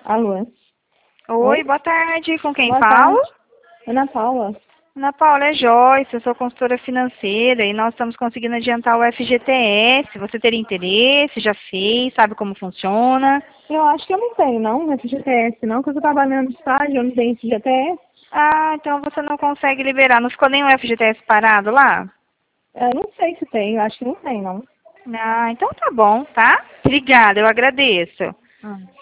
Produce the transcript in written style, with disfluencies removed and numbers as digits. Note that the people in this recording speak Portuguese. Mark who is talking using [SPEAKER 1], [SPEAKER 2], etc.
[SPEAKER 1] Alô?
[SPEAKER 2] Oi,
[SPEAKER 1] Oi?
[SPEAKER 2] boa tarde. Com quem
[SPEAKER 1] Boa
[SPEAKER 2] falo?
[SPEAKER 1] tarde. Ana Paula.
[SPEAKER 2] Ana Paula, é Joyce, eu sou consultora financeira e nós estamos conseguindo adiantar o FGTS. Você teria interesse? Já fez? Sabe como funciona?
[SPEAKER 1] Eu acho que eu não tenho, não, FGTS, não, que eu tô trabalhando no estágio, eu não tenho FGTS.
[SPEAKER 2] Ah, então você não consegue liberar. Não ficou nenhum FGTS parado lá?
[SPEAKER 1] Eu não sei se tem, eu acho que não tem, não.
[SPEAKER 2] Ah, então tá bom, tá? Obrigada, eu agradeço.
[SPEAKER 1] Ah.